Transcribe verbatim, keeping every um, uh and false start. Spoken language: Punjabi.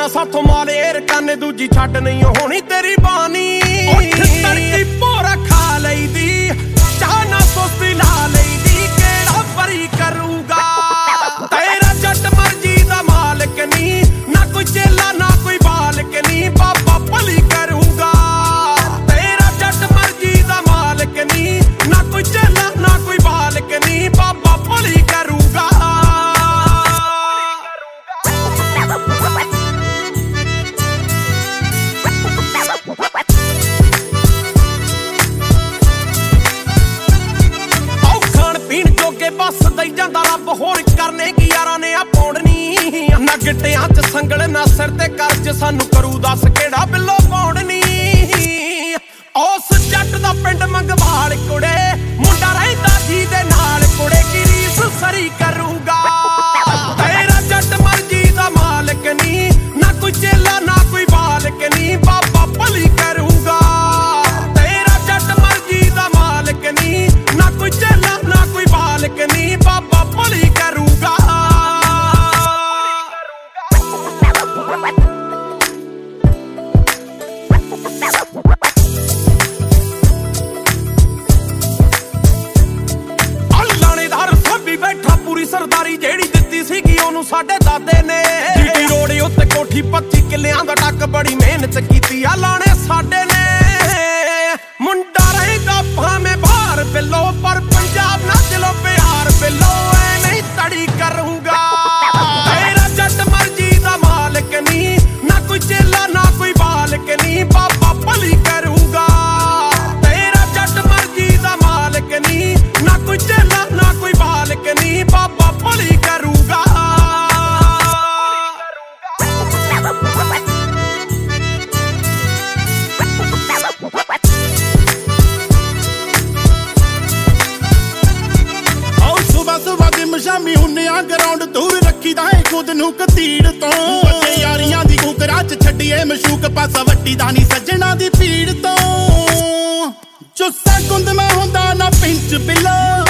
ਸਾਥੋਂ ਮਾਲੇਰ ਕਾਨੇ ਦੂਜੀ ਛੱਡ ਨਹੀਂ ਹੋਣੀ ਤੇਰੀ ਬਾਨੀ। ਉੱਠ ਤੜਕੀ ਭੋਰਾ ਖਾ ਲਈਦੀ ਚਾਹ ਨਾ ਸੁਸਤੀ ਲਾ ਲਈਦੀ ਕਿਹੜਾ ਬਰੀ ਕਰੂਗਾ ਤੇਰਾ ਜੱਟ ਮਰਜੀ ਦਾ ਮਾਲਕ ਨੀ ਨਾ ਕੋਈ ਚੇਲਾ ਨਾ ਕੋਈ ਬਾਲਕ ਨੀ ਬਾਬਾ ਭਲੀ ਕਰੂਗਾ ਤੇਰਾ ਜੱਟ ਮਰਜੀ ਦਾ ਮਾਲਕ ਨੀ ਨਾ ਕੋਈ ਚੇਲਾ ਨਾ ਕੋਈ ਬਾਲਕ ਨੀ ਬਾਬਾ ਭਲੀ ਕਰੂਗਾ। ਬਸ ਦਈ ਜਾਂਦਾ ਰੱਬ ਹੋਰ ਕਰਨੇ ਕੀ ਯਾਰਾਂ ਨੇ ਆ ਪੌੜਨੀ ਨਾ ਗਿੱਟਿਆਂ ਚ ਸੰਗਲ ਨਾ ਸਿਰ ਤੇ ਕਰਜ ਸਾਨੂੰ ਕਰੂ ਦੱਸ ਕਿਹੜਾ ਬਿੱਲੋ ਪੌੜਨੀ। ਉਸ ਜੱਟ ਦਾ ਪਿੰਡ ਮੰਗਵਾਲ ਕੁੜੇ ਮੁੰਡਾ ਰਹਿੰਦਾ ਜੀ ਦੇ ਨਾਲ ਕੁੜੇ ਕੀ ਰੀਸ ਸਰੀ ਕਰੂਗਾ ਤੇਰਾ ਜੱਟ ਮਰਜੀ ਦਾ ਮਾਲਕ ਨੀ ਨਾ ਕੋਈ ਚੇਲਾ ਨਾ ਕੋਈ ਬਾਲਕ ਨੀ ਬਾਬਾ ਭਲੀ ਕਰੂਗਾ ਤੇਰਾ ਜੱਟ ਮਰਜੀ ਦਾ ਮਾਲਕ ਨੀ ਨਾ ਕੋਈ ਚੇਲਾ ਨਾ ਕੋਈ ਬਾਲਕ ਨੀ ਬਾਬਾ ਭਲੀ ਕਰੂਗਾ। ਲਾਣੇਦਾਰ ਸਭੀ ਬੈਠਾ ਪੂਰੀ ਸਰਦਾਰੀ ਜਿਹੜੀ ਦਿੱਤੀ ਸੀਗੀ ਉਹਨੂੰ ਸਾਡੇ ਦਾਦੇ ਨੇ ਜੀਟੀ ਰੋਡ ਉੱਤੇ ਕੋਠੀ ਪੱਚੀ ਕਿੱਲਿਆਂ ਦਾ ਟੱਕ ਬੜੀ ਮਿਹਨਤ ਕੀਤੀ ਆ ਲਾਣੇ ਸਾਡੇ ਨੇ ਮੁੰਡਾ ਰਹਿੰਦਾ ਭਾਵੇਂ ਬਾਹਰ ਬਿੱਲੋ ਪਰ ਪੰਜਾਬ ਨਾ ਦਿਲੋਂ ਪਿਆਰ ਬਿੱਲੋ ਐ ਨਹੀਂ ਤੜੀ ਕਰੂੰਗਾ ਤੇਰਾ ਜੱਟ ਮਰਜੀ ਦਾ ਮਾਲਕ ਨੀ ਨਾ ਕੋਈ ਚੇਲਾ ਨਾ ਕੋਈ ਬਾਲਕ ਨੀ ਬਾਬਾ ਭਲੀ ਕਰੂਗਾ ਤੇਰਾ ਜੱਟ ਮਰਜੀ ਦਾ ਮਾਲਕ ਨੀ ਨਾ ਕੋਈ ਚੇਲਾ ਨਾ ਕੋਈ ਬਾਲਕ ਨੀ ਬਾਬਾ ਭਲੀ ਕਰੂਗਾ। ਸ਼ਾਮੀ ਹੁੰਨਿਆ ਗਰਾਊਂਡ ਦੂਰ ਰੱਖੀਦਾ ਏ ਖੁਦ ਨੂੰ ਕਤੀੜ ਤੋਂ ਵੱਡੇ ਯਾਰੀਆਂ ਦੀ ਕੁਕਰਾਂ ਚ ਛੱਡੀਏ ਮਸ਼ੂਕ ਪਾਸਾ ਵੱਟੀ ਦਾ ਨੀ ਸੱਜਣਾ ਦੀ ਭੀੜ ਤੋਂ ਜੁੱਸਾ ਗੁੰਦ ਮੈਂ ਹੁੰਦਾ ਨਾ ਪਿੰਚ ਬਿੱਲੋ